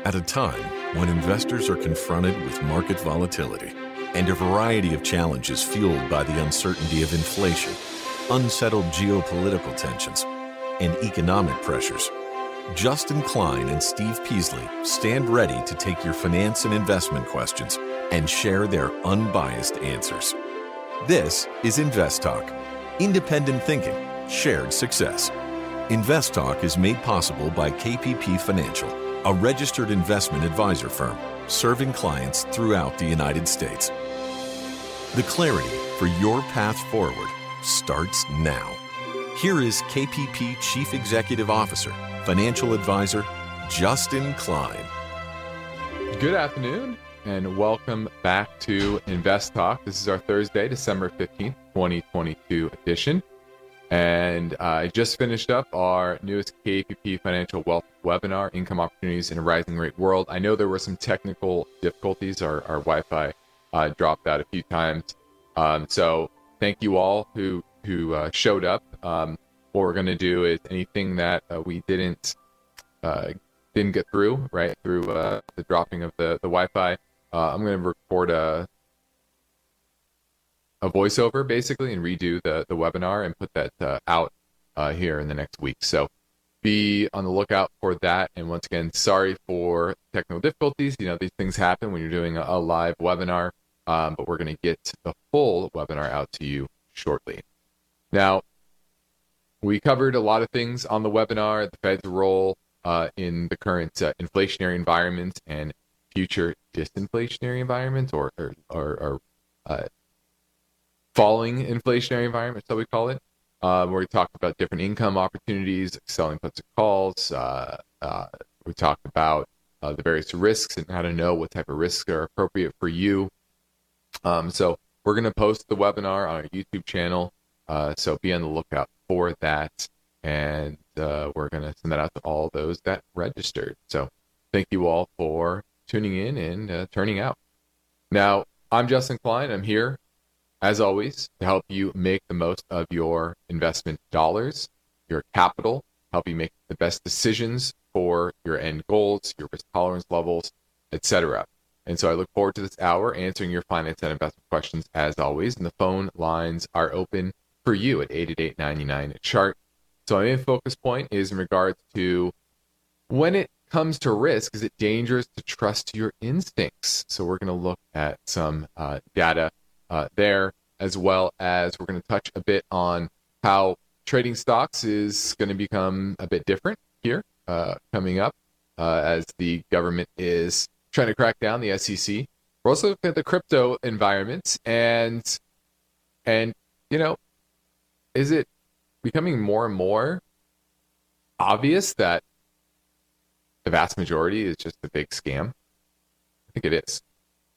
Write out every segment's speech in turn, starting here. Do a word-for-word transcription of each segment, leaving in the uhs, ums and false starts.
At a time when investors are confronted with market volatility and a variety of challenges fueled by the uncertainty of inflation, unsettled geopolitical tensions, and economic pressures, Justin Klein and Steve Peasley stand ready to take your finance and investment questions and share their unbiased answers. This is Invest Talk, independent thinking, shared success. Invest Talk is made possible by K P P Financial, a registered investment advisor firm serving clients throughout the United States. The clarity for your path forward starts now. Here is K P P Chief Executive Officer, Financial Advisor, Justin Klein. Good afternoon and welcome back to Invest Talk. This is our Thursday, December fifteenth, twenty twenty-two edition. And uh, I just finished up our newest K P P Financial Wealth webinar, Income Opportunities in a Rising Rate World. I know there were some technical difficulties. Our, our Wi-Fi uh, dropped out a few times. Um, so thank you all who, who uh, showed up. Um, what we're going to do is anything that uh, we didn't uh, didn't get through, right, through uh, the dropping of the, the Wi-Fi, uh, I'm going to record a a voiceover basically and redo the, the webinar and put that uh, out uh, here in the next week. So be on the lookout for that. And once again, sorry for technical difficulties. You know, these things happen when you're doing a, a live webinar, um, but we're going to get the full webinar out to you shortly. Now, we covered a lot of things on the webinar, the Fed's role uh, in the current uh, inflationary environment and future disinflationary environment or, or, or, or uh, falling inflationary environment, so we call it, uh, where we talked about different income opportunities, selling puts and calls. Uh, uh, we talked about uh, the various risks and how to know what type of risks are appropriate for you. Um, so we're going to post the webinar on our YouTube channel, uh, so be on the lookout for that, and uh, we're going to send that out to all those that registered. So thank you all for tuning in and uh, turning out. Now, I'm Justin Klein. I'm here as always, to help you make the most of your investment dollars, your capital, help you make the best decisions for your end goals, your risk tolerance levels, et cetera. And so I look forward to this hour answering your finance and investment questions as always. And the phone lines are open for you at eight eight eight, nine nine, chart. So my main focus point is in regards to when it comes to risk, is it dangerous to trust your instincts? So we're going to look at some uh, data Uh, there, as well as we're going to touch a bit on how trading stocks is going to become a bit different here uh, coming up uh, as the government is trying to crack down, the S E C. We're also looking at the crypto environment and, and you know, is it becoming more and more obvious that the vast majority is just a big scam? I think it is.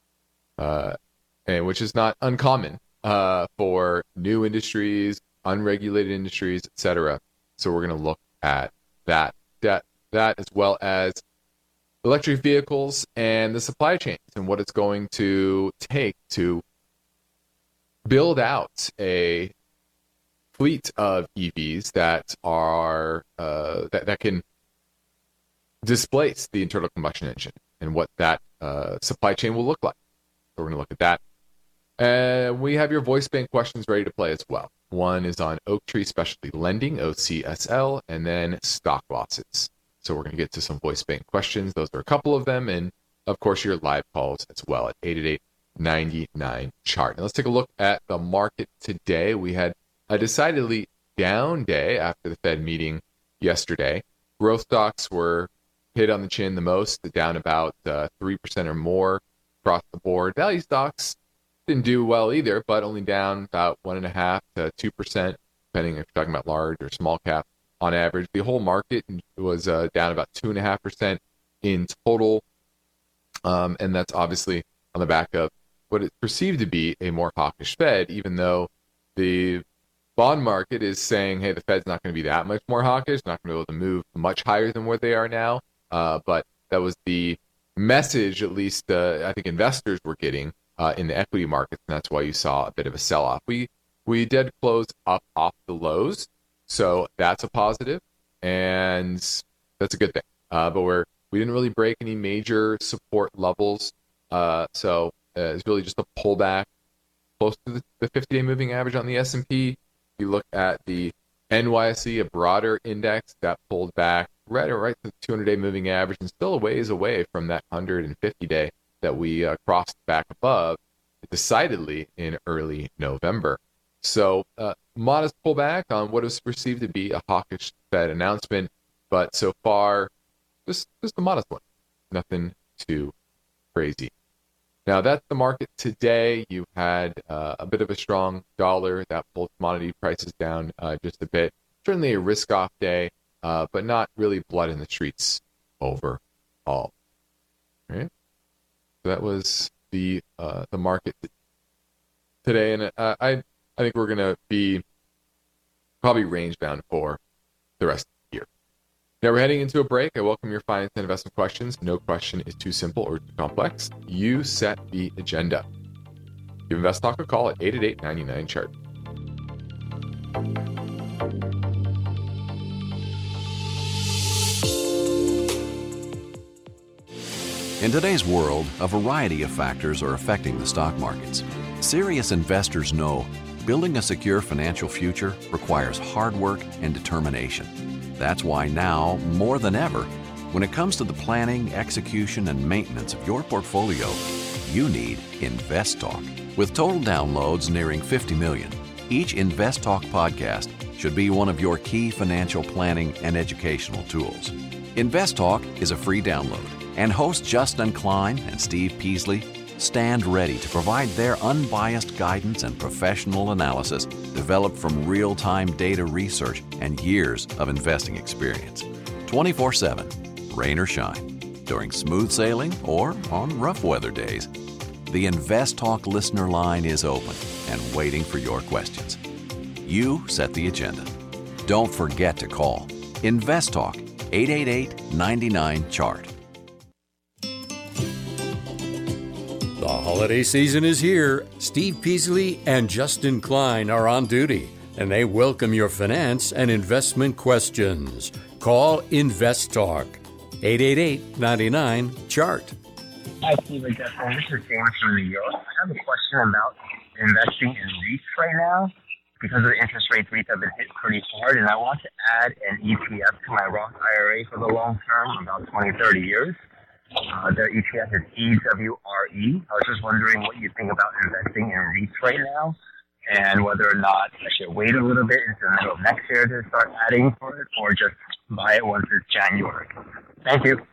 Uh, And which is not uncommon uh, for new industries, unregulated industries, et cetera. So we're going to look at that, that, that as well as electric vehicles and the supply chains and what it's going to take to build out a fleet of E Vs that are uh, that, that can displace the internal combustion engine and what that uh, supply chain will look like. So we're going to look at that. And we have your voice bank questions ready to play as well. One is on Oaktree Specialty Lending, O C S L, and then stock losses. So we're going to get to some voice bank questions. Those are a couple of them. And, of course, your live calls as well at eight eight eight, nine nine, chart. Now let's take a look at the market today. We had a decidedly down day after the Fed meeting yesterday. Growth stocks were hit on the chin the most, down about uh, three percent or more across the board. Value stocks didn't do well either, but only down about one and a half to two percent, depending if you're talking about large or small cap on average. The whole market was uh, down about two and a half percent in total, um, and that's obviously on the back of what is perceived to be a more hawkish Fed, even though the bond market is saying, hey, the Fed's not going to be that much more hawkish, not going to be able to move much higher than where they are now. Uh, but that was the message, at least uh, I think investors were getting uh, in the equity markets, and that's why you saw a bit of a sell-off. We we did close up off the lows, so that's a positive, and that's a good thing. Uh, but we're We didn't really break any major support levels. Uh, so uh, it's really just a pullback close to the, the fifty-day moving average on the S and P. You look at the N Y S E, a broader index that pulled back right, right to the two hundred day moving average and still a ways away from that one hundred fifty day that we uh, crossed back above decidedly in early November. So uh, modest pullback on what is perceived to be a hawkish Fed announcement, but so far just, just a modest one. Nothing too crazy. Now, that's the market today. You had uh, a bit of a strong dollar that pulled commodity prices down uh, just a bit. Certainly a risk-off day, uh, but not really blood in the streets overall. All right? So that was the uh, the market today, and uh, I I think we're going to be probably range-bound for the rest of the year. Now we're heading into a break. I welcome your finance and investment questions. No question is too simple or too complex. You set the agenda. Give Invest Talk a call at eight eight eight, nine nine, chart. In today's world, a variety of factors are affecting the stock markets. Serious investors know building a secure financial future requires hard work and determination. That's why now, more than ever, when it comes to the planning, execution, and maintenance of your portfolio, you need Invest Talk. With total downloads nearing fifty million, each Invest Talk podcast should be one of your key financial planning and educational tools. Invest Talk is a free download, and hosts Justin Klein and Steve Peasley stand ready to provide their unbiased guidance and professional analysis developed from real-time data research and years of investing experience. twenty-four seven, rain or shine, during smooth sailing or on rough weather days. The Invest Talk listener line is open and waiting for your questions. You set the agenda. Don't forget to call Invest Talk, eight eight eight, nine nine, chart. The holiday season is here. Steve Peasley and Justin Klein are on duty, and they welcome your finance and investment questions. Call Invest Talk, eight eight eight, nine nine, chart. Hi, Steve and Justin. This is James from New York. I have a question about investing in REITs right now. Because of the interest rates, REITs have been hit pretty hard, and I want to add an E T F to my Roth I R A for the long term, about twenty, thirty years. Uh, their E T F is E W R E. I was just wondering what you think about investing in REITs right now and whether or not I should wait a little bit into the middle of next year to start adding for it or just buy it once it's January. Thank you.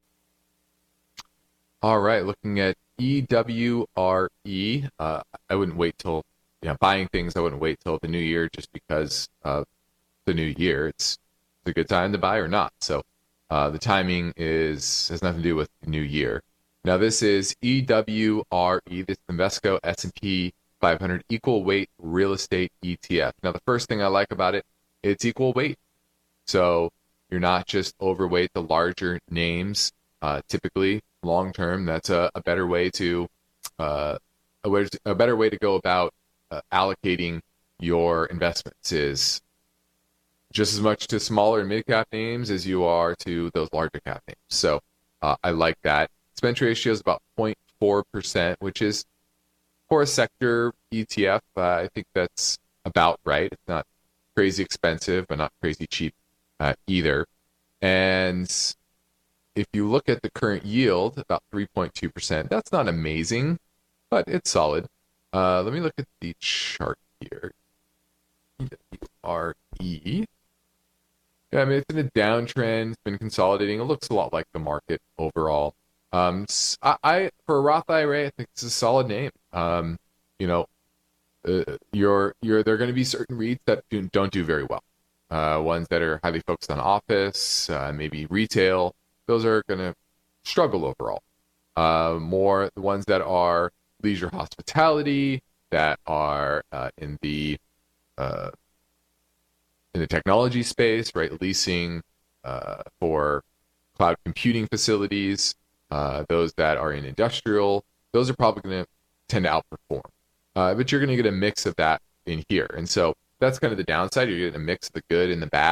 All right, looking at E W R E, uh, I wouldn't wait till, you know, buying things, I wouldn't wait till the new year just because of the new year. It's, it's a good time to buy or not. So Uh, the timing is has nothing to do with the new year. Now, this is E W R E, this Invesco S and P five hundred equal weight real estate E T F. Now, the first thing I like about it, it's equal weight. So you're not just overweight the larger names. Uh, typically, long term, that's a, a better way to uh, a, way, a better way to go about uh, allocating your investments is just as much to smaller and mid-cap names as you are to those larger cap names. So uh, I like that. Expense ratio is about zero point four percent, which is for a sector E T F. Uh, I think that's about right. It's not crazy expensive, but not crazy cheap uh, either. And if you look at the current yield, about three point two percent, that's not amazing, but it's solid. Uh, let me look at the chart here. E W R E. Yeah, I mean, it's in a downtrend. It's been consolidating. It looks a lot like the market overall. Um, I, I for a Roth I R A, I think it's a solid name. Um, you know, uh, you're you're there are going to be certain REITs that do, don't do very well. Uh, ones that are highly focused on office, uh, maybe retail. Those are going to struggle overall. Uh, more the ones that are leisure hospitality, that are uh, in the uh, in the technology space, right? Leasing uh, for cloud computing facilities, uh, those that are in industrial, those are probably going to tend to outperform. Uh, but you're going to get a mix of that in here. And so that's kind of the downside. You're getting a mix of the good and the bad.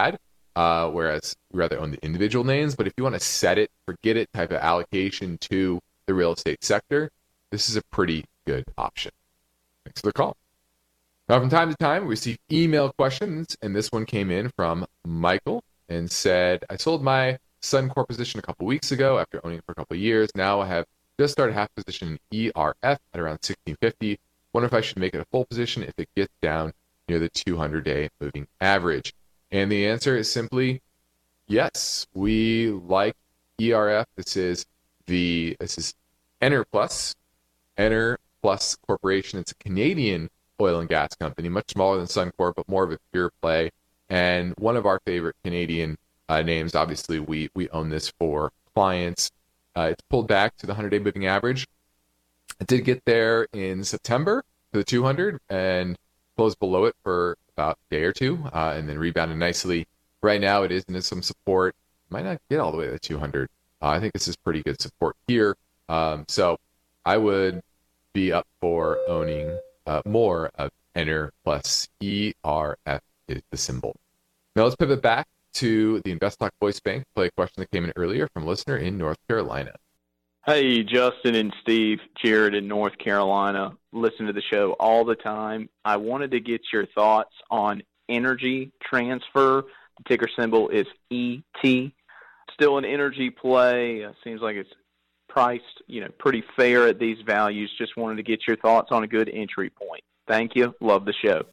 uh, whereas we rather own the individual names. But if you want to set it, forget it type of allocation to the real estate sector, this is a pretty good option. Thanks for the call. Now, from time to time, we receive email questions, and this one came in from Michael and said, I sold my Suncor position a couple weeks ago after owning it for a couple of years. Now I have just started half position in E R F at around sixteen fifty. Wonder if I should make it a full position if it gets down near the two hundred day moving average. And the answer is simply yes. We like E R F. This is the this is Enerplus. Enerplus Corporation. It's a Canadian oil and gas company, much smaller than Suncor, but more of a pure play. And one of our favorite Canadian uh, names. Obviously, we we own this for clients. Uh, it's pulled back to the one hundred day moving average. It did get there in September to the two hundred and closed below it for about a day or two, uh, and then rebounded nicely. Right now, it is in some support. Might not get all the way to the two hundred. Uh, I think this is pretty good support here. Um, so I would be up for owning uh, more of Enerplus. E R F is the symbol. Now let's pivot back to the InvestTalk Voice Bank. Play a question that came in earlier from a listener in North Carolina. Hey, Justin and Steve, Jared in North Carolina. Listen to the show all the time. I wanted to get your thoughts on Energy Transfer. The ticker symbol is E T. Still an energy play. Uh, seems like it's priced, you know, pretty fair at these values. Just wanted to get your thoughts on a good entry point. Thank you. Love the show.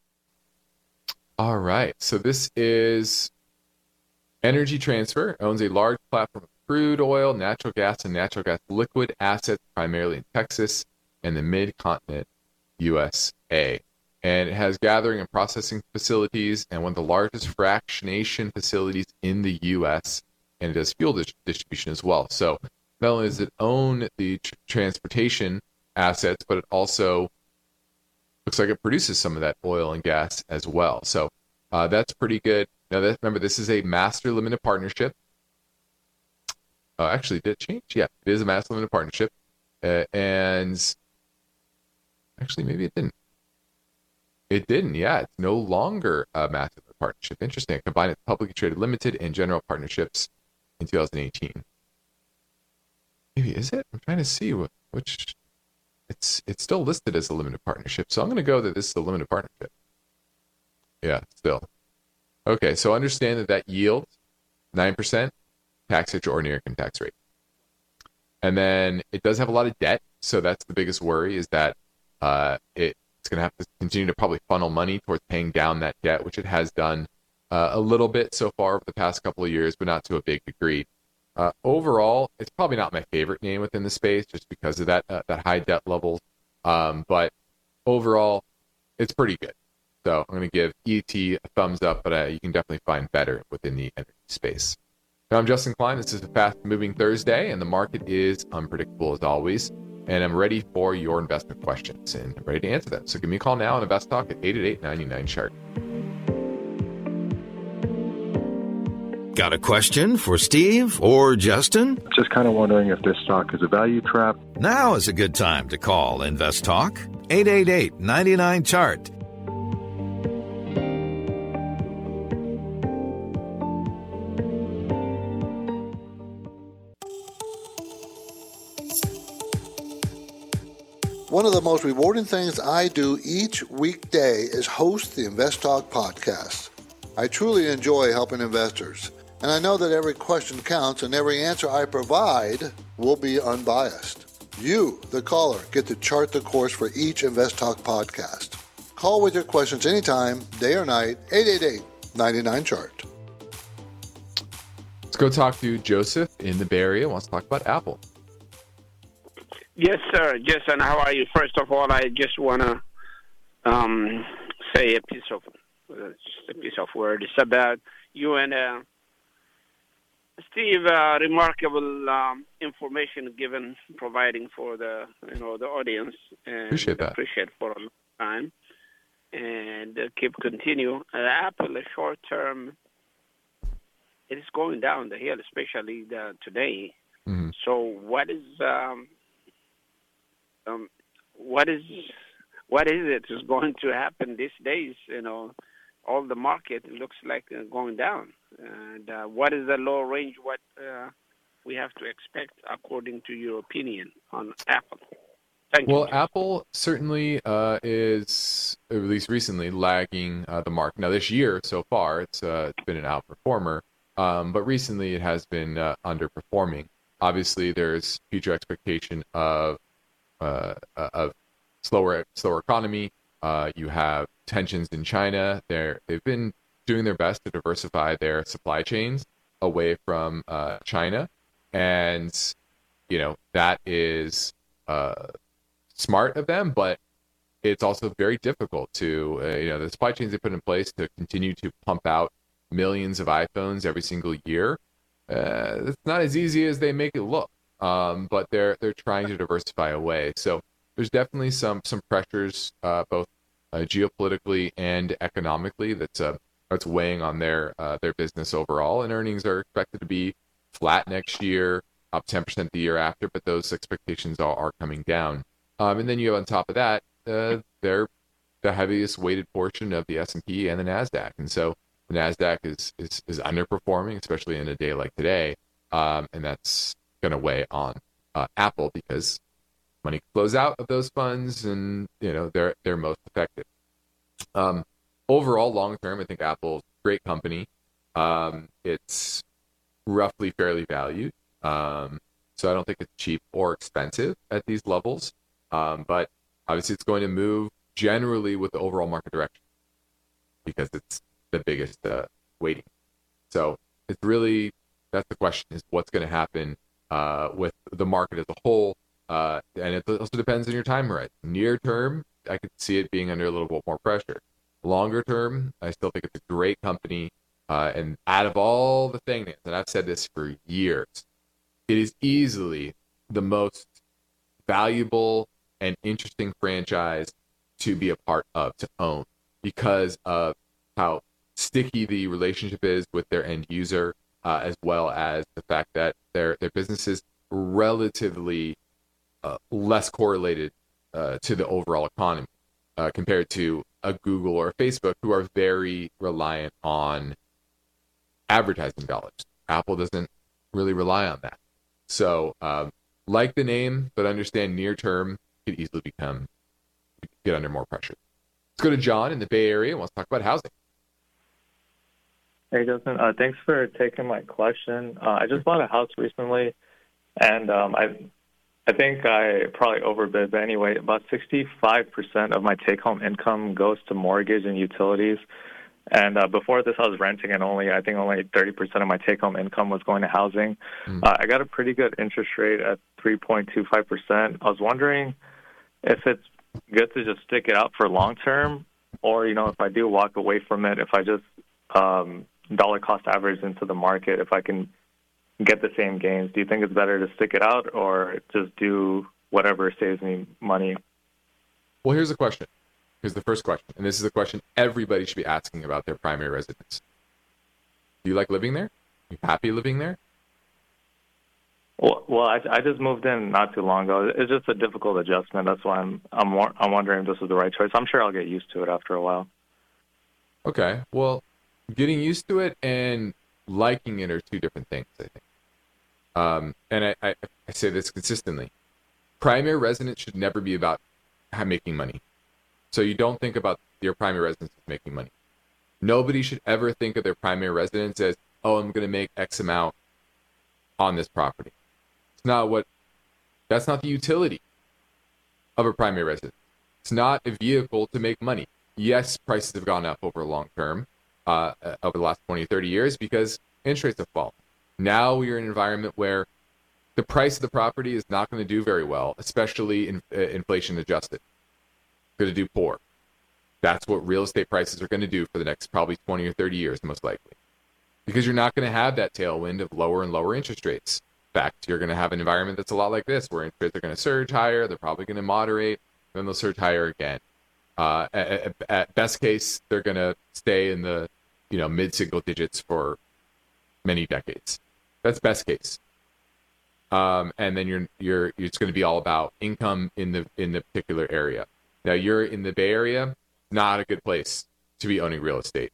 All right. So this is Energy Transfer. Owns a large platform of crude oil, natural gas, and natural gas liquid assets, primarily in Texas and the mid-continent U S A. And it has gathering and processing facilities and one of the largest fractionation facilities in the U S, and it does fuel dis- distribution as well. So not only does it own the tr- transportation assets, but it also looks like it produces some of that oil and gas as well. So uh, that's pretty good. Now, that, remember, this is a master limited partnership. Uh, actually, did it change? Yeah, it is a master limited partnership. Uh, and actually, maybe it didn't. It didn't, yeah. It's no longer a master limited partnership. Interesting. I combined it publicly traded limited and general partnerships in two thousand eighteen. Maybe is it? I'm trying to see what, which. It's it's still listed as a limited partnership, so I'm going to go that this is a limited partnership. Yeah, still. Okay, so understand that that yield, nine percent, tax rate or ordinary income tax rate. And then it does have a lot of debt, so that's the biggest worry, is that uh, it, it's going to have to continue to probably funnel money towards paying down that debt, which it has done uh, a little bit so far over the past couple of years, but not to a big degree. Uh, overall, it's probably not my favorite name within the space just because of that uh, that high debt level. Um, but overall, it's pretty good. So I'm going to give E T a thumbs up, but uh, you can definitely find better within the energy space. Now, I'm Justin Klein. This is a fast-moving Thursday, and the market is unpredictable as always. And I'm ready for your investment questions, and I'm ready to answer them. So give me a call now on InvestTalk at eight eight eight, nine nine, chart. Got a question for Steve or Justin? Just kind of wondering if this stock is a value trap. Now is a good time to call InvestTalk. eight eight eight, nine nine, chart. One of the most rewarding things I do each weekday is host the InvestTalk podcast. I truly enjoy helping investors. And I know that every question counts and every answer I provide will be unbiased. You, the caller, get to chart the course for each InvestTalk podcast. Call with your questions anytime, day or night, eight eight eight, nine nine, chart. Let's go talk to Joseph in the Bay Area. Wants to talk about Apple. Yes, sir. Jason, how are you? First of all, I just want to um, say a piece of uh, just a piece of word. It's about you and uh, Steve. Uh, remarkable um, information given, providing for the you know the audience. And appreciate that. Appreciate for a long time, and uh, keep continue. Uh, Apple, a short term, it is going down the hill, especially the, today. Mm-hmm. So, what is um, Um, what is what is it is going to happen these days? You know, all the market looks like uh, going down. And uh, what is the low range? What uh, we have to expect according to your opinion on Apple? Thank well, you. Apple certainly uh, is, at least recently, lagging uh, the market. Now, this year so far, it's, uh, it's been an outperformer, um, but recently it has been uh, underperforming. Obviously, there's future expectation of uh, of slower slower economy. Uh, you have tensions in China. They're they've been doing their best to diversify their supply chains away from uh, China, and you know that is uh, smart of them, but it's also very difficult to uh, you know the supply chains they put in place to continue to pump out millions of iPhones every single year. Uh, it's not as easy as they make it look, um, but they're they're trying to diversify away. So there's definitely some some pressures, uh, both uh, geopolitically and economically, that's uh, that's weighing on their uh, their business overall. And earnings are expected to be flat next year, up ten percent the year after, but those expectations are, are coming down. Um, and then you have on top of that, uh, they're the heaviest weighted portion of the S and P and the NASDAQ, and so the NASDAQ is, is, is underperforming, especially in a day like today, um, and that's going to weigh on uh, Apple because money flows out of those funds, and you know they're they're most effective. Um, overall, long term, I think Apple's a great company. Um, it's roughly fairly valued, um, so I don't think it's cheap or expensive at these levels. Um, but obviously, it's going to move generally with the overall market direction because it's the biggest uh, weighting. So it's really, that's the question, is what's going to happen uh, with the market as a whole. Uh, and it also depends on your time horizon. Near term, I could see it being under a little bit more pressure. Longer term, I still think it's a great company. Uh, and out of all the things, and I've said this for years, it is easily the most valuable and interesting franchise to be a part of, to own, because of how sticky the relationship is with their end user, uh, as well as the fact that their their business is relatively uh, less correlated uh, to the overall economy uh, compared to a Google or a Facebook, who are very reliant on advertising dollars. Apple doesn't really rely on that. So, um, like the name, but understand near term could easily become get under more pressure. Let's go to John in the Bay Area. Wants to talk about housing. Hey, Justin. Uh, thanks for taking my question. Uh, I just bought a house recently, and um, I I think I probably overbid, but anyway, about sixty-five percent of my take-home income goes to mortgage and utilities. And uh, before this, I was renting, and only I think only thirty percent of my take-home income was going to housing. Mm. Uh, I got a pretty good interest rate at three point two five percent. I was wondering if it's good to just stick it out for long-term, or, you know, if I do walk away from it, if I just um, dollar cost average into the market, if I can get the same gains. Do you think it's better to stick it out or just do whatever saves me money? Well, here's the question. Here's the first question. And this is a question everybody should be asking about their primary residence. Do you like living there? Are you happy living there? Well, well, I, I just moved in not too long ago. It's just a difficult adjustment. That's why I'm I'm I'm wondering if this is the right choice. I'm sure I'll get used to it after a while. Okay. Well, getting used to it and liking it are two different things, I think. Um, and I, I, I say this consistently. Primary residence should never be about making money. So you don't think about your primary residence as making money. Nobody should ever think of their primary residence as, oh, I'm going to make X amount on this property. It's not what, that's not the utility of a primary residence. It's not a vehicle to make money. Yes, prices have gone up over long term, uh, over the last twenty, thirty years because interest rates have fallen. Now we are in an environment where the price of the property is not going to do very well, especially in, uh, inflation adjusted. It's going to do poor. That's what real estate prices are going to do for the next probably twenty or thirty years, most likely. Because you're not going to have that tailwind of lower and lower interest rates. In fact, you're going to have an environment that's a lot like this, where interest rates are going to surge higher, they're probably going to moderate, then they'll surge higher again. Uh, at, at best case, they're going to stay in the you know mid-single digits for many decades. That's best case. Um, and then you're you're it's going to be all about income in the in the particular area. Now you're in the Bay Area, not a good place to be owning real estate.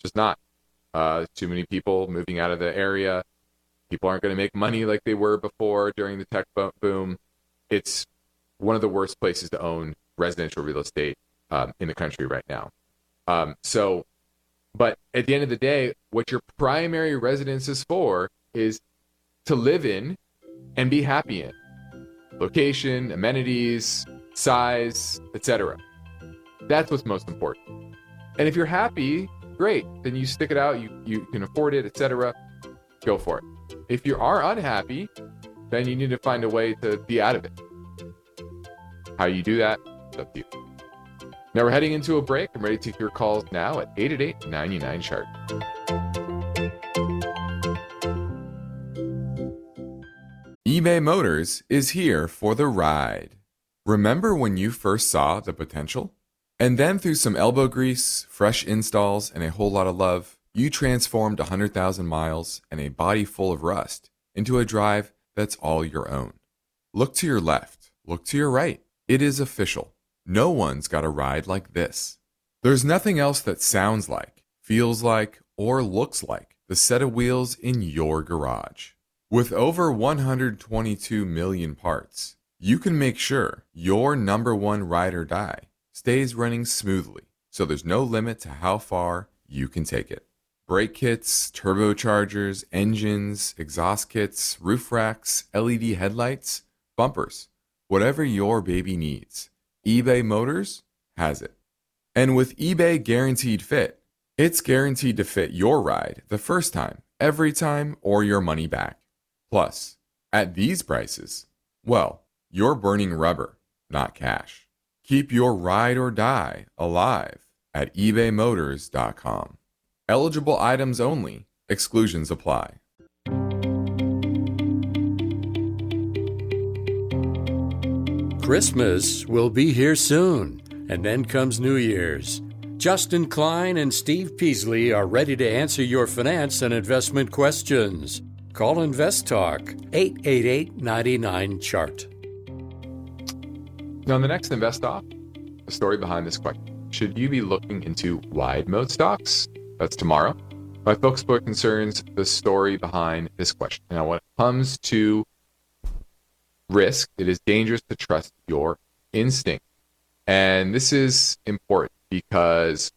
just not. Uh, too many people moving out of the area. People aren't going to make money like they were before during the tech boom. It's one of the worst places to own residential real estate um, in the country right now. Um, so, but at the end of the day, what your primary residence is for is to live in and be happy in. Location, amenities, size, et cetera. That's what's most important. And if you're happy, great. Then you stick it out. You you can afford it, et cetera. Go for it. If you are unhappy, then you need to find a way to be out of it. How you do that, it's up to you. Now we're heading into a break. I'm ready to take your calls now at eight eight eight, nine nine, chart. eBay Motors is here for the ride. Remember when you first saw the potential? And then through some elbow grease, fresh installs, and a whole lot of love, you transformed one hundred thousand miles and a body full of rust into a drive that's all your own. Look to your left. Look to your right. It is official. No one's got a ride like this. There's nothing else that sounds like, feels like, or looks like the set of wheels in your garage. With over one hundred twenty-two million parts, you can make sure your number one ride or die stays running smoothly, so there's no limit to how far you can take it. Brake kits, turbochargers, engines, exhaust kits, roof racks, L E D headlights, bumpers, whatever your baby needs, eBay Motors has it. And with eBay Guaranteed Fit, it's guaranteed to fit your ride the first time, every time, or your money back. Plus, at these prices, well, you're burning rubber, not cash. Keep your ride or die alive at ebay motors dot com. Eligible items only. Exclusions apply. Christmas will be here soon, and then comes New Year's. Justin Klein and Steve Peasley are ready to answer your finance and investment questions. Call Invest Talk, eight eight eight, nine nine, chart. Now, on the next Invest Talk, the story behind this question. Should you be looking into wide mode stocks? That's tomorrow. My focus book concerns the story behind this question. Now, when it comes to risk, it is dangerous to trust your instinct. And this is important because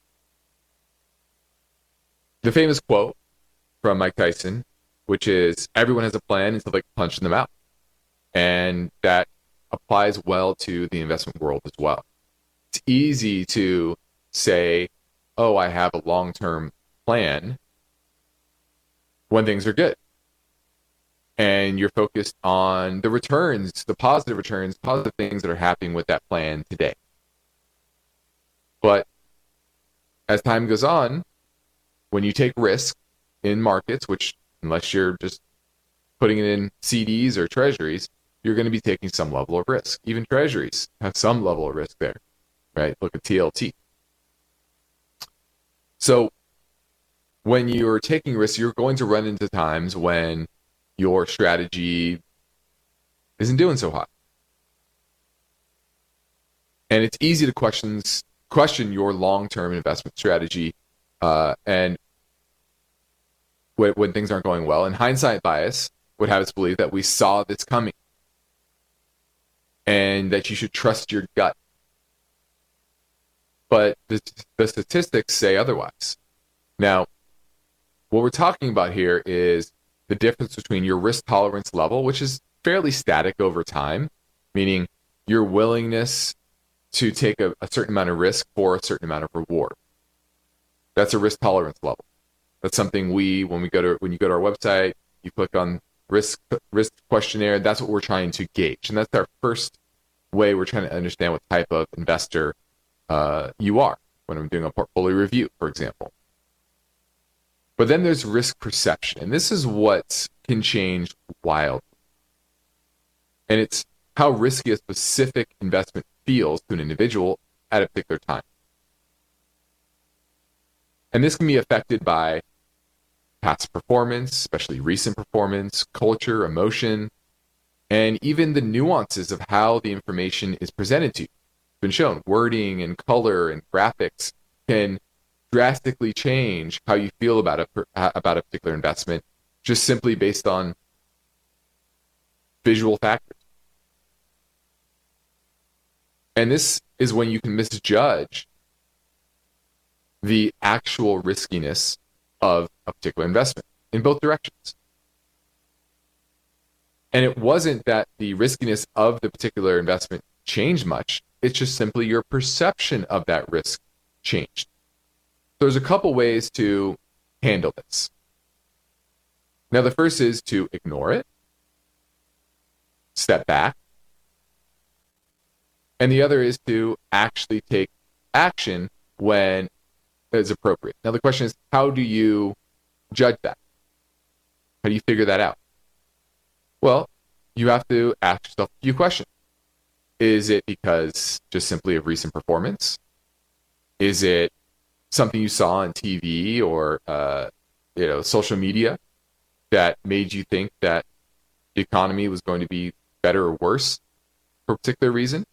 the famous quote from Mike Tyson, which is, everyone has a plan until they punch them out. And that applies well to the investment world as well. It's easy to say, oh, I have a long-term plan when things are good. And you're focused on the returns, the positive returns, positive things that are happening with that plan today. But as time goes on, when you take risk in markets, which unless you're just putting it in C Ds or treasuries, you're going to be taking some level of risk. Even treasuries have some level of risk there, right? Look at T L T. So when you're taking risks, you're going to run into times when your strategy isn't doing so hot. And it's easy to question, question your long-term investment strategy uh, and when, when things aren't going well. And hindsight bias would have us believe that we saw this coming and that you should trust your gut. But the, the statistics say otherwise. Now, what we're talking about here is the difference between your risk tolerance level, which is fairly static over time, meaning your willingness to take a, a certain amount of risk for a certain amount of reward. That's a risk tolerance level. That's something we, when we go to when you go to our website, you click on risk risk questionnaire. That's what we're trying to gauge, and that's our first way we're trying to understand what type of investor uh, you are when I'm doing a portfolio review, for example. But then there's risk perception, and this is what can change wildly. And it's how risky a specific investment feels to an individual at a particular time. And this can be affected by past performance, especially recent performance, culture, emotion, and even the nuances of how the information is presented to you. It's been shown wording and color and graphics can drastically change how you feel about a about a particular investment just simply based on visual factors. And this is when you can misjudge the actual riskiness of a particular investment in both directions. And it wasn't that the riskiness of the particular investment changed much. It's just simply your perception of that risk changed. So there's a couple ways to handle this. Now, the first is to ignore it, step back, and the other is to actually take action when it's appropriate. Now, the question is, how do you judge that? How do you figure that out? Well, you have to ask yourself a few questions. Is it because just simply of recent performance? Is it something you saw on T V or uh, you know, social media that made you think that the economy was going to be better or worse for a particular reason?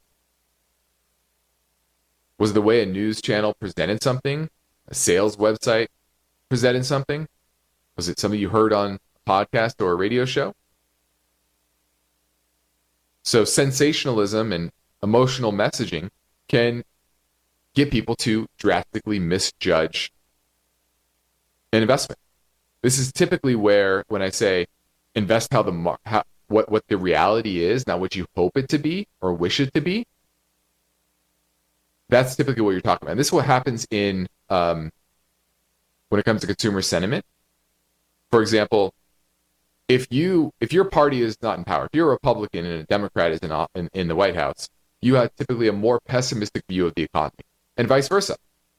Was it the way a news channel presented something, a sales website presented something? Was it something you heard on a podcast or a radio show? So sensationalism and emotional messaging can get people to drastically misjudge an investment. This is typically where, when I say invest how the mar- how, what what the reality is, not what you hope it to be or wish it to be, that's typically what you're talking about. And this is what happens in um, when it comes to consumer sentiment. For example, if you if your party is not in power, if you're a Republican and a Democrat is in, in, in the White House, you have typically a more pessimistic view of the economy, and vice versa.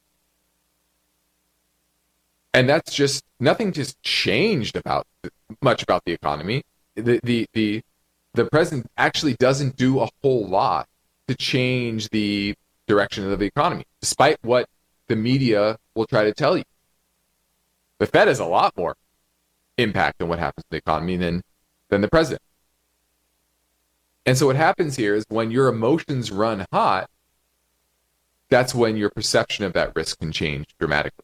And that's just, nothing just changed about much about the economy. The the the the president actually doesn't do a whole lot to change the direction of the economy, despite what the media will try to tell you. The Fed has a lot more impact on what happens to the economy than than the president. And so what happens here is when your emotions run hot, that's when your perception of that risk can change dramatically.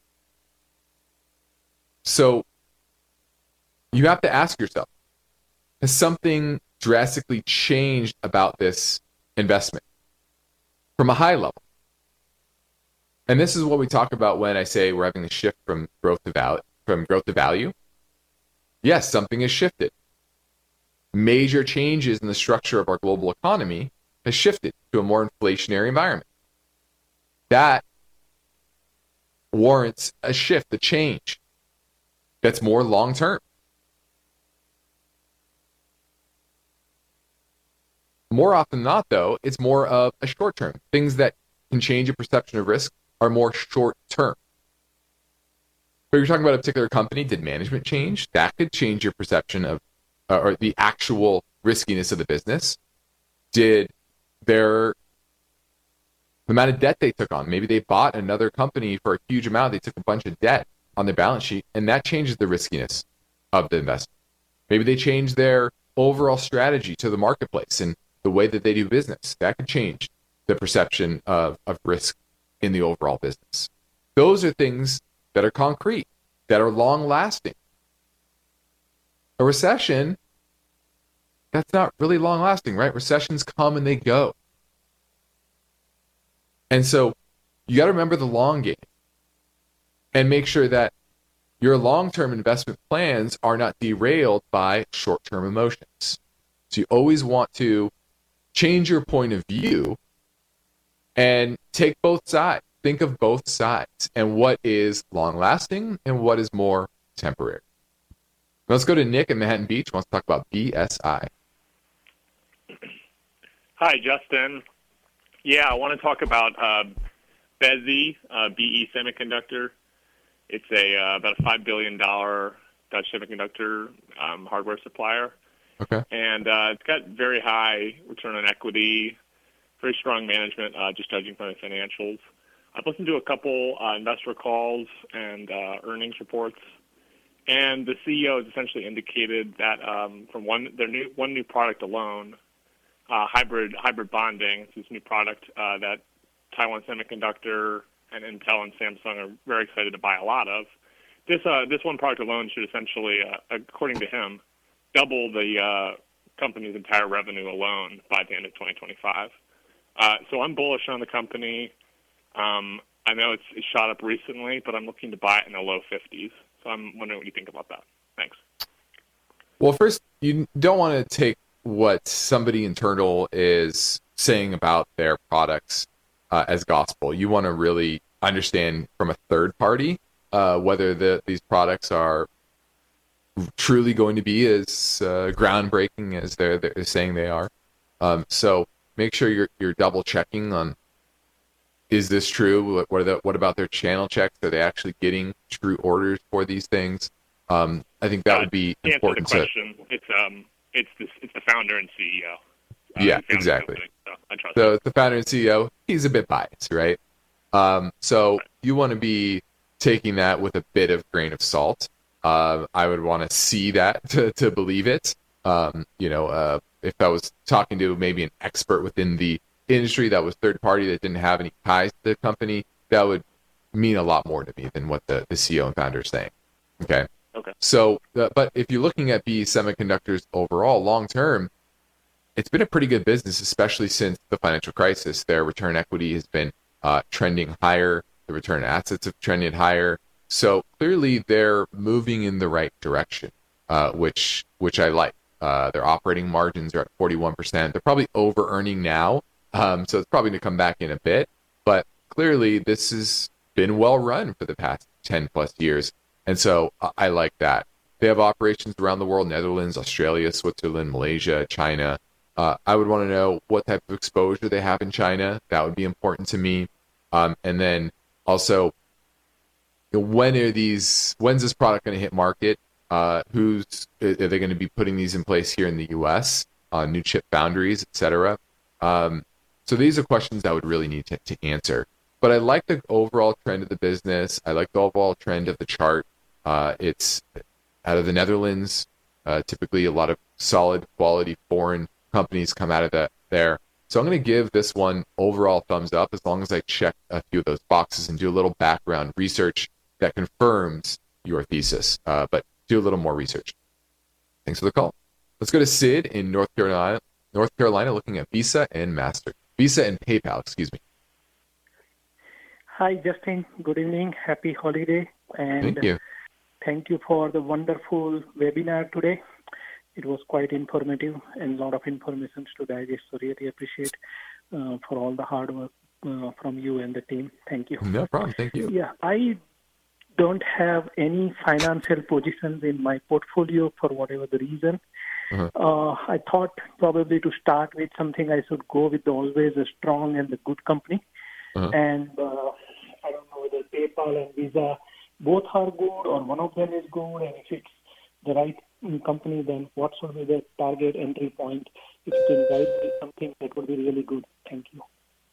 So you have to ask yourself, has something drastically changed about this investment from a high level? And this is what we talk about when I say we're having a shift from growth to value, from growth to value. Yes, something has shifted. Major changes in the structure of our global economy has shifted to a more inflationary environment. That warrants a shift, a change that's more long-term. More often than not, though, it's more of a short-term. Things that can change your perception of risk are more short-term. But you're talking about a particular company, did management change? That could change your perception of, uh, or the actual riskiness of the business. Did their, the amount of debt they took on, maybe they bought another company for a huge amount, they took a bunch of debt on their balance sheet, and that changes the riskiness of the investment. Maybe they changed their overall strategy to the marketplace and the way that they do business. That could change the perception of, of risk in the overall business. Those are things that are concrete, that are long-lasting. A recession, that's not really long-lasting, right? Recessions come and they go. And so you got to remember the long game and make sure that your long-term investment plans are not derailed by short-term emotions. So you always want to change your point of view and take both sides. Think of both sides and what is long-lasting and what is more temporary. Let's go to Nick in Manhattan Beach. Wants to talk about B S I. Hi, Justin. Yeah, I want to talk about uh, B E S I, uh, B E Semiconductor. It's a uh, about a five billion dollars Dutch semiconductor um, hardware supplier. Okay. And uh, it's got very high return on equity, very strong management, uh, just judging from the financials. I've listened to a couple uh, investor calls and uh, earnings reports, and the C E O has essentially indicated that um, from one their new one new product alone, uh, hybrid hybrid bonding, it's this new product uh, that Taiwan Semiconductor and Intel and Samsung are very excited to buy a lot of. This uh, this one product alone should essentially, uh, according to him, double the uh, company's entire revenue alone by the end of twenty twenty-five. Uh, so I'm bullish on the company. Um, I know it's, it's shot up recently, but I'm looking to buy it in the low fifties. So I'm wondering what you think about that. Thanks. Well, first, you don't want to take what somebody internal is saying about their products uh, as gospel. You want to really understand from a third party uh, whether the, these products are truly going to be as uh, groundbreaking as they're, they're saying they are. Um, so make sure you're you're double checking on, is this true? What, what are the, what about their channel checks? Are they actually getting true orders for these things? Um, I think that uh, would be to important. Answer the question. To, it's um it's the it's the founder and C E O. Uh, yeah, exactly. Company, so I trust so it's the founder and C E O. He's a bit biased, right? Um, so right. you want to be taking that with a bit of grain of salt. Uh, I would want to see that to to believe it. Um, you know, uh, if I was talking to maybe an expert within the industry that was third party that didn't have any ties to the company, that would mean a lot more to me than what the, the C E O and founder is saying. Okay. Okay. So, uh, but if you're looking at B E Semiconductors overall, long term, it's been a pretty good business, especially since the financial crisis. Their return equity has been uh, trending higher. The return assets have trended higher. So clearly, they're moving in the right direction, uh, which which I like. Uh, their operating margins are at forty-one percent. They're probably over earning now, um, so it's probably going to come back in a bit. But clearly, this has been well run for the past ten plus years. And so uh, I like that. They have operations around the world: Netherlands, Australia, Switzerland, Malaysia, China. Uh, I would want to know what type of exposure they have in China. That would be important to me. Um, and then also, you know, when are these? When's this product going to hit market? Uh, who's are they going to be putting these in place here in the U S? Uh, new chip foundries, et cetera. Um, so these are questions I would really need to, to answer. But I like the overall trend of the business. I like the overall trend of the chart. Uh, it's out of the Netherlands. Uh, typically, a lot of solid quality foreign companies come out of that there. So I'm going to give this one overall thumbs up as long as I check a few of those boxes and do a little background research that confirms your thesis. Uh, but do a little more research. Thanks for the call. Let's go to Sid in North Carolina. North Carolina, looking at Visa and Master, Visa and PayPal. Excuse me. Hi, Justin. Good evening. Happy holiday. And thank you. Thank you for the wonderful webinar today. It was quite informative and a lot of information to digest. So really appreciate uh, for all the hard work uh, from you and the team. Thank you. No problem. Thank you. Yeah, I don't have any financial positions in my portfolio for whatever the reason. Uh-huh. Uh, I thought probably to start with something I should go with always a strong and a good company. Uh-huh. And uh, I don't know whether PayPal and Visa both are good or one of them is good. And if it's the right company, then what should be the target entry point? If you can guide me something, that would be really good. Thank you.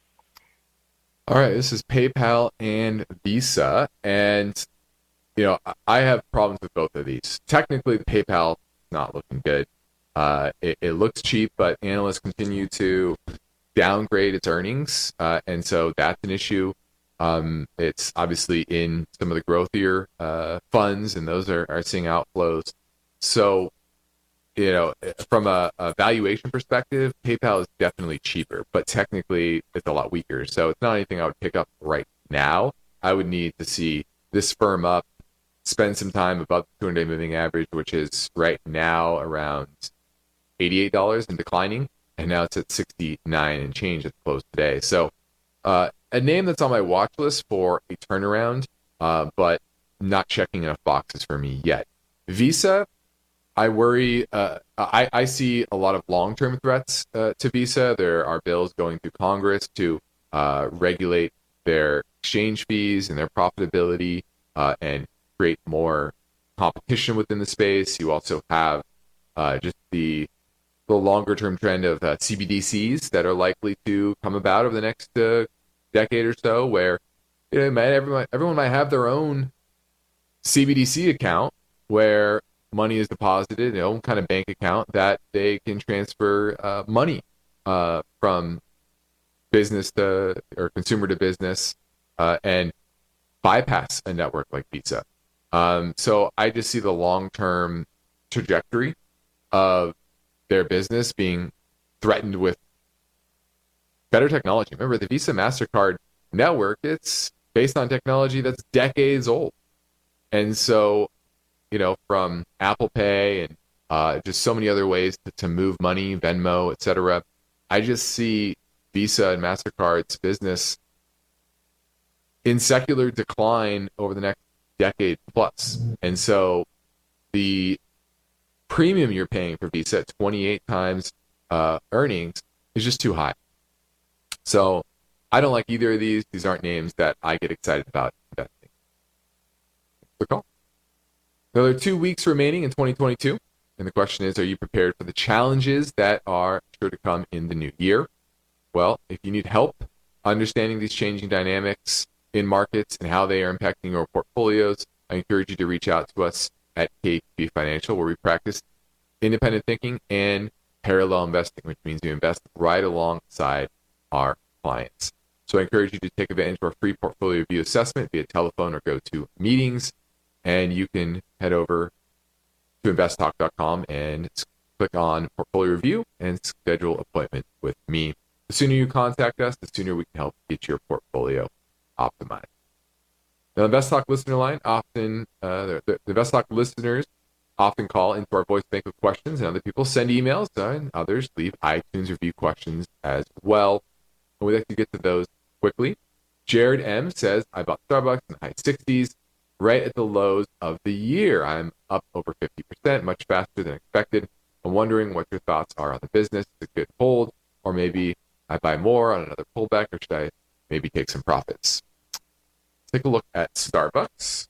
All right, this is PayPal and Visa, and you know I have problems with both of these. Technically, PayPal is not looking good. Uh, it, it looks cheap, but analysts continue to downgrade its earnings, uh, and so that's an issue. Um, it's obviously in some of the growthier uh, funds, and those are, are seeing outflows. So, you know, from a, a valuation perspective, PayPal is definitely cheaper, but technically it's a lot weaker. So it's not anything I would pick up right now. I would need to see this firm up, spend some time above the two hundred day moving average, which is right now around eighty-eight dollars and declining. And now it's at sixty-nine and change at the close today. So uh, a name that's on my watch list for a turnaround, uh, but not checking enough boxes for me yet. Visa, I worry, uh, I, I see a lot of long-term threats uh, to Visa. There are bills going through Congress to uh, regulate their exchange fees and their profitability uh, and create more competition within the space. You also have uh, just the the longer-term trend of uh, C B D Cs that are likely to come about over the next uh, decade or so, where you know, might, everyone, everyone might have their own C B D C account where money is deposited, their own kind of bank account that they can transfer uh, money uh, from business to or consumer to business uh, and bypass a network like Visa. Um, so I just see the long-term trajectory of their business being threatened with better technology. Remember, the Visa MasterCard network, it's based on technology that's decades old. And so, you know, from Apple Pay and uh, just so many other ways to, to move money, Venmo, et cetera, I just see Visa and MasterCard's business in secular decline over the next decade plus. And so the premium you're paying for Visa at twenty-eight times uh, earnings is just too high. So I don't like either of these. These aren't names that I get excited about investing. Good call. Now, there are two weeks remaining in twenty twenty-two. And the question is, are you prepared for the challenges that are sure to come in the new year? Well, if you need help understanding these changing dynamics in markets and how they are impacting your portfolios, I encourage you to reach out to us at K P B Financial, where we practice independent thinking and parallel investing, which means you invest right alongside our clients. So I encourage you to take advantage of our free portfolio review assessment via telephone or go to meetings, and you can head over to invest talk dot com and click on portfolio review and schedule an appointment with me. The sooner you contact us, the sooner we can help get your portfolio optimized. Now, the InvestTalk listener line often, uh, the, the InvestTalk listeners often call into our voice bank with questions, and other people send emails, uh, and others leave iTunes review questions as well. And we'd like to get to those quickly. Jared M. says, I bought Starbucks in the high sixties, right at the lows of the year. I'm up over fifty percent, much faster than expected. I'm wondering what your thoughts are on the business. Is it a good hold, or maybe I buy more on another pullback, or should I maybe take some profits? Take a look at Starbucks.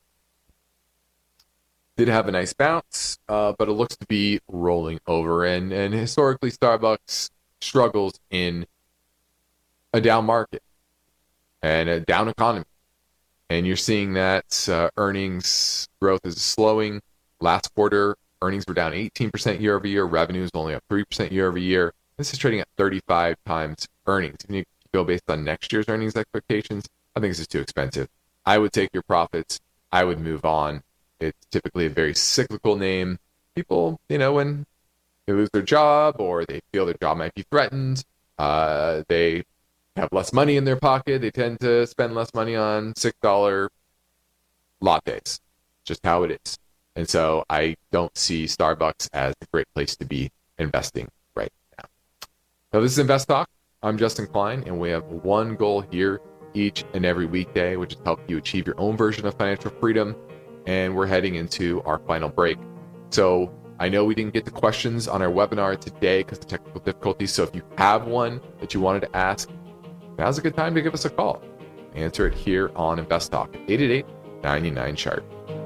Did have a nice bounce, uh, but it looks to be rolling over. And, and historically, Starbucks struggles in a down market and a down economy. And you're seeing that uh, earnings growth is slowing. Last quarter, earnings were down eighteen percent year over year. Revenues only up three percent year over year. This is trading at thirty-five times earnings. If you go based on next year's earnings expectations, I think this is too expensive. I would take your profits. I would move on. It's typically a very cyclical name. People, you know, when they lose their job or they feel their job might be threatened, uh, they have less money in their pocket. They tend to spend less money on six dollar lattes. Just how it is. And so I don't see Starbucks as a great place to be investing right now. Now, this is Invest Talk. I'm Justin Klein, and we have one goal here each and every weekday, which is help you achieve your own version of financial freedom. And we're heading into our final break. So I know we didn't get to questions on our webinar today because of technical difficulties. So if you have one that you wanted to ask, now's a good time to give us a call. Answer it here on Invest Talk at eight eight eight, nine nine, chart.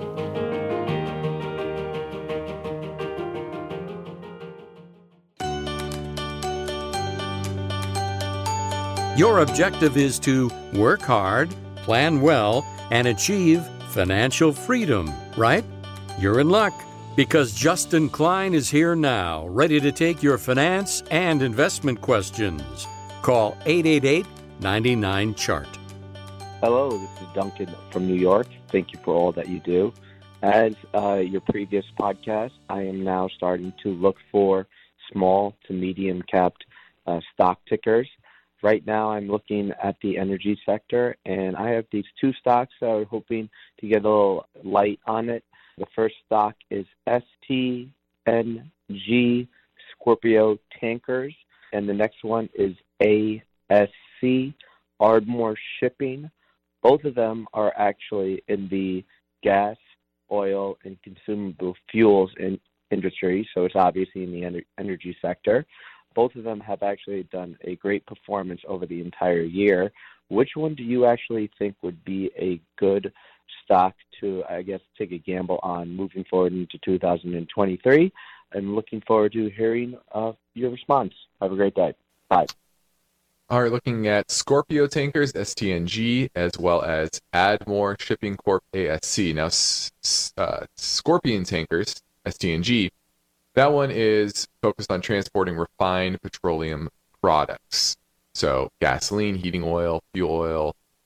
Your objective is to work hard, plan well, and achieve financial freedom, right? You're in luck, because Justin Klein is here now, ready to take your finance and investment questions. Call eight eight eight, nine nine, chart. Hello, this is Duncan from New York. Thank you for all that you do. As uh, your previous podcast, I am now starting to look for small to medium capped uh, stock tickers. Right now, I'm looking at the energy sector, and I have these two stocks that I'm hoping to get a little light on it. The first stock is S T N G Scorpio Tankers, and the next one is A S C Ardmore Shipping. Both of them are actually in the gas, oil, and consumable fuels in industry, so it's obviously in the en- energy sector. Both of them have actually done a great performance over the entire year. Which one do you actually think would be a good stock to, I guess, take a gamble on moving forward into two thousand twenty-three? I'm looking forward to hearing uh, your response. Have a great day. Bye. All right, looking at Scorpio Tankers, S T N G, as well as Ardmore Shipping Corp, A S C. Now, uh, Scorpion Tankers, S T N G, that one is focused on transporting refined petroleum products. So gasoline, heating oil, fuel oil,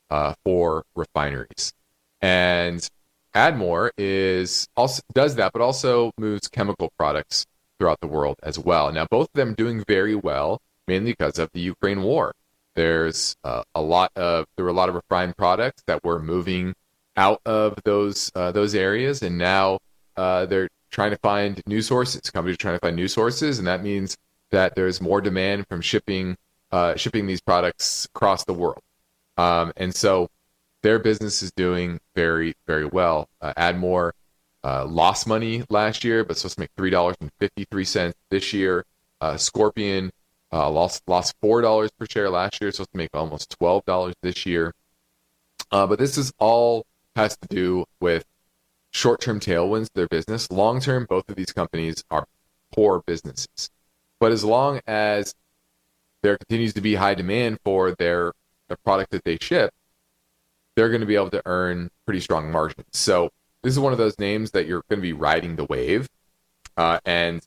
uh, for refineries. And Admore is also does that, but also moves chemical products throughout the world as well. Now, both of them doing very well, mainly because of the Ukraine war. There's uh, a lot of there were a lot of refined products that were moving out of those uh, those areas, and now uh, they're trying to find new sources. Companies are trying to find new sources, and that means that there's more demand from shipping uh, shipping these products across the world. Um, and so their business is doing very, very well. Uh, Admore uh, lost money last year, but supposed to make three dollars and fifty-three cents this year. Uh, Scorpion uh, lost lost four dollars per share last year, supposed to make almost twelve dollars this year. Uh, but this is all has to do with short-term tailwinds to their business. Long-term, both of these companies are poor businesses. But as long as there continues to be high demand for their, their product that they ship, they're going to be able to earn pretty strong margins. So this is one of those names that you're going to be riding the wave, uh, and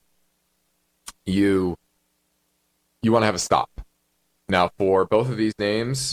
you you want to have a stop. Now, for both of these names,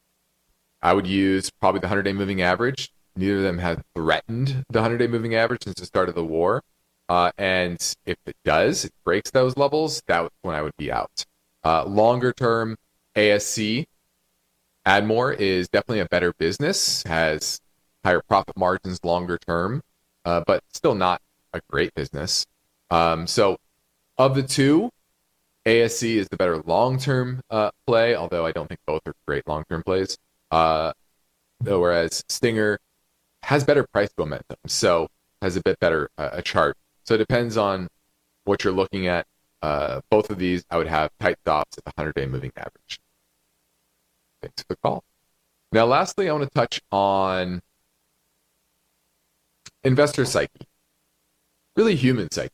I would use probably the hundred-day moving average. Neither of them have threatened the hundred-day moving average since the start of the war. Uh, and if it does, it breaks those levels, that's when I would be out. Uh, longer term, A S C, Admore is definitely a better business, has higher profit margins longer term, uh, but still not a great business. Um, so of the two, A S C is the better long-term uh, play, although I don't think both are great long-term plays. Uh, whereas Stinger has better price momentum, so has a bit better uh, a chart. So it depends on what you're looking at. Uh, both of these, I would have tight stops at the hundred-day moving average. Thanks for the call. Now, lastly, I want to touch on investor psyche, really human psyche.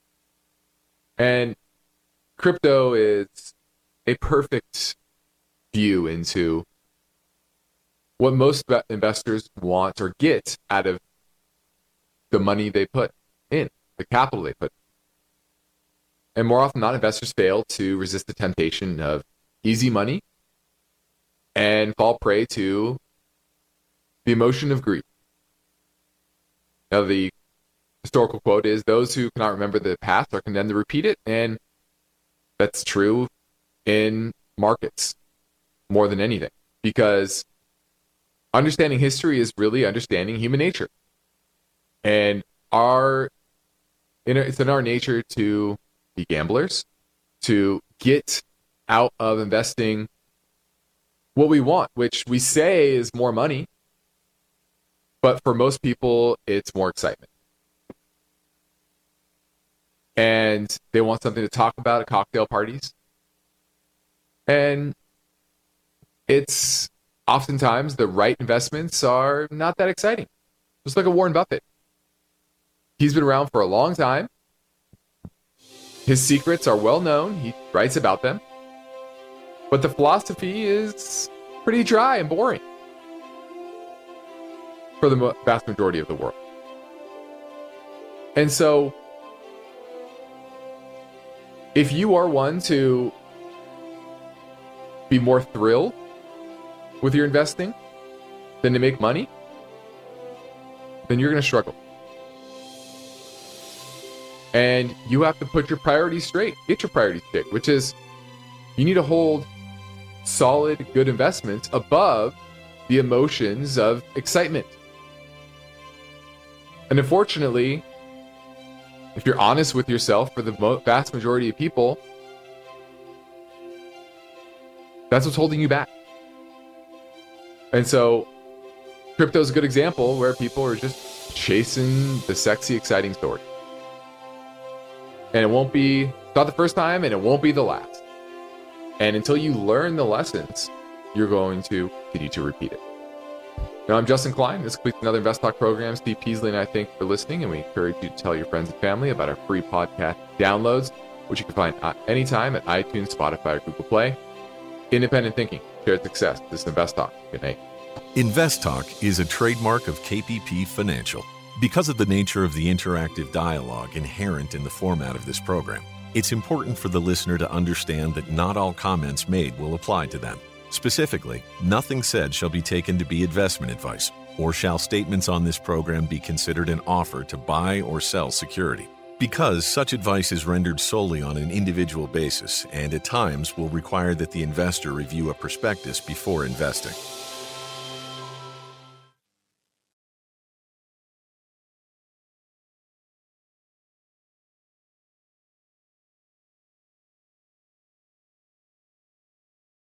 And crypto is a perfect view into what most investors want or get out of the money they put in, the capital they put in. And more often than not, investors fail to resist the temptation of easy money and fall prey to the emotion of greed. Now, the historical quote is, those who cannot remember the past are condemned to repeat it, and that's true in markets more than anything, because understanding history is really understanding human nature. And our it's in our nature to be gamblers, to get out of investing what we want, which we say is more money, but for most people, it's more excitement. And they want something to talk about at cocktail parties. And it's oftentimes the right investments are not that exciting. Just like a Warren Buffett. He's been around for a long time. His secrets are well known. He writes about them. But the philosophy is pretty dry and boring for the vast majority of the world. And so, if you are one to be more thrilled with your investing than to make money, then you're going to struggle. And you have to put your priorities straight, get your priorities straight, which is you need to hold solid, good investments above the emotions of excitement. And unfortunately, if you're honest with yourself, for the mo- vast majority of people, that's what's holding you back. And so, crypto is a good example where people are just chasing the sexy, exciting story. And it won't be, it's not the first time, and it won't be the last. And until you learn the lessons, you're going to continue to repeat it. Now, I'm Justin Klein. This completes another Invest Talk program. Steve Peasley and I thank you for listening, and we encourage you to tell your friends and family about our free podcast downloads, which you can find anytime at iTunes, Spotify, or Google Play. Independent thinking, shared success. This is Invest Talk. Good night. Invest Talk is a trademark of K P P Financial. Because of the nature of the interactive dialogue inherent in the format of this program, it's important for the listener to understand that not all comments made will apply to them. Specifically, nothing said shall be taken to be investment advice, or shall statements on this program be considered an offer to buy or sell security, because such advice is rendered solely on an individual basis and at times will require that the investor review a prospectus before investing.